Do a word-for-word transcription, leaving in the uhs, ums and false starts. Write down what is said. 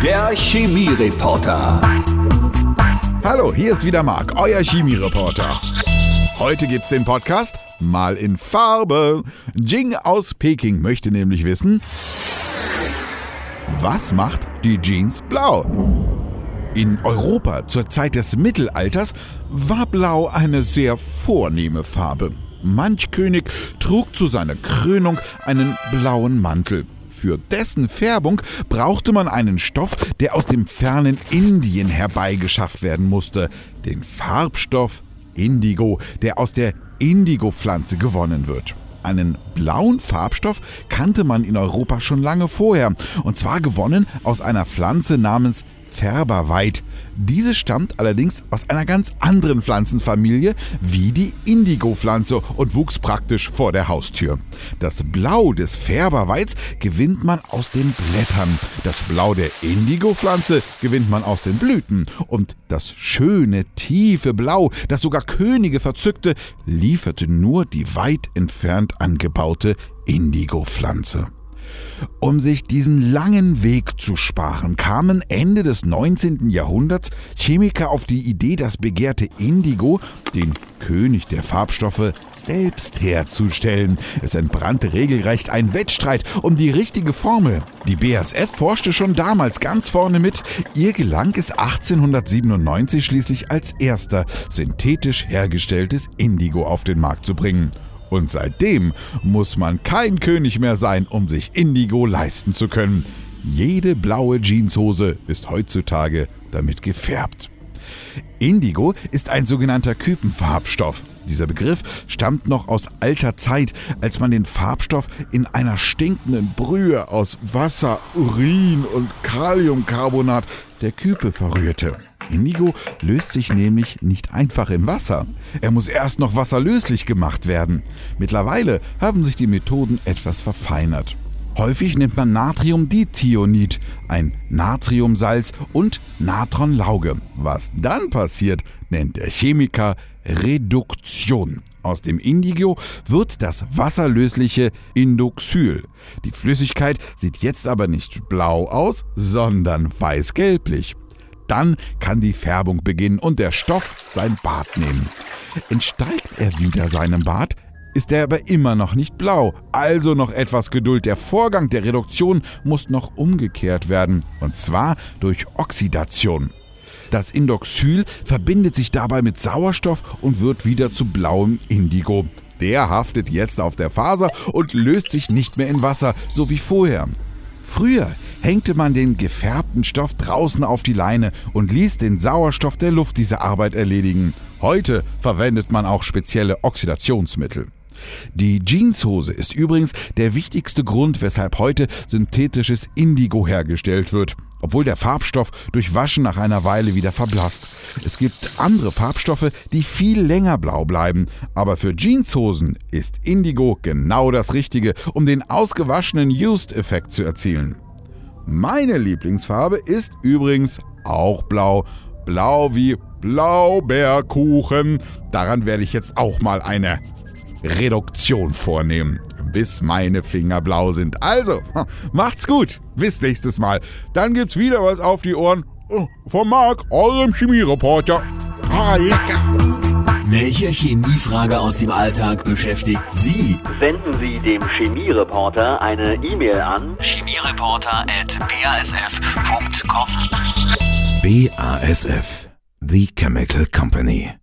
Der Chemiereporter. Hallo, hier ist wieder Marc, euer Chemiereporter. Heute gibt's den Podcast mal in Farbe. Jing aus Peking möchte nämlich wissen, was macht die Jeans blau? In Europa zur Zeit des Mittelalters war Blau eine sehr vornehme Farbe. Manch König trug zu seiner Krönung einen blauen Mantel. Für dessen Färbung brauchte man einen Stoff, der aus dem fernen Indien herbeigeschafft werden musste. Den Farbstoff Indigo, der aus der Indigo-Pflanze gewonnen wird. Einen blauen Farbstoff kannte man in Europa schon lange vorher, und zwar gewonnen aus einer Pflanze namens Färberweid. Diese stammt allerdings aus einer ganz anderen Pflanzenfamilie wie die Indigo-Pflanze und wuchs praktisch vor der Haustür. Das Blau des Färberweids gewinnt man aus den Blättern. Das Blau der Indigo-Pflanze gewinnt man aus den Blüten. Und das schöne, tiefe Blau, das sogar Könige verzückte, lieferte nur die weit entfernt angebaute Indigo-Pflanze. Um sich diesen langen Weg zu sparen, kamen Ende des neunzehnten Jahrhunderts Chemiker auf die Idee, das begehrte Indigo, den König der Farbstoffe, selbst herzustellen. Es entbrannte regelrecht ein Wettstreit um die richtige Formel. Die B A S F forschte schon damals ganz vorne mit. Ihr gelang es achtzehnhundertsiebenundneunzig schließlich als erster synthetisch hergestelltes Indigo auf den Markt zu bringen. Und seitdem muss man kein König mehr sein, um sich Indigo leisten zu können. Jede blaue Jeanshose ist heutzutage damit gefärbt. Indigo ist ein sogenannter Küpenfarbstoff. Dieser Begriff stammt noch aus alter Zeit, als man den Farbstoff in einer stinkenden Brühe aus Wasser, Urin und Kaliumcarbonat der Küpe verrührte. Indigo löst sich nämlich nicht einfach im Wasser. Er muss erst noch wasserlöslich gemacht werden. Mittlerweile haben sich die Methoden etwas verfeinert. Häufig nimmt man Natriumdithionid, ein Natriumsalz und Natronlauge. Was dann passiert, nennt der Chemiker Reduktion. Aus dem Indigo wird das wasserlösliche Indoxyl. Die Flüssigkeit sieht jetzt aber nicht blau aus, sondern weiß-gelblich. Dann kann die Färbung beginnen und der Stoff sein Bad nehmen. Entsteigt er wieder seinem Bad, ist er aber immer noch nicht blau. Also noch etwas Geduld. Der Vorgang der Reduktion muss noch umgekehrt werden, und zwar durch Oxidation. Das Indoxyl verbindet sich dabei mit Sauerstoff und wird wieder zu blauem Indigo. Der haftet jetzt auf der Faser und löst sich nicht mehr in Wasser, so wie vorher. Früher hängte man den gefärbten Stoff draußen auf die Leine und ließ den Sauerstoff der Luft diese Arbeit erledigen. Heute verwendet man auch spezielle Oxidationsmittel. Die Jeanshose ist übrigens der wichtigste Grund, weshalb heute synthetisches Indigo hergestellt wird, obwohl der Farbstoff durch Waschen nach einer Weile wieder verblasst. Es gibt andere Farbstoffe, die viel länger blau bleiben, aber für Jeanshosen ist Indigo genau das Richtige, um den ausgewaschenen Used-Effekt zu erzielen. Meine Lieblingsfarbe ist übrigens auch blau. Blau wie Blaubeerkuchen. Daran werde ich jetzt auch mal eine Reduktion vornehmen, bis meine Finger blau sind. Also, macht's gut. Bis nächstes Mal. Dann gibt's wieder was auf die Ohren. Von Marc, eurem Chemiereporter. Ah, lecker. Welche Chemiefrage aus dem Alltag beschäftigt Sie? Senden Sie dem Chemiereporter eine E-Mail an chemiereporter at b a s f punkt com. B A S F, The Chemical Company.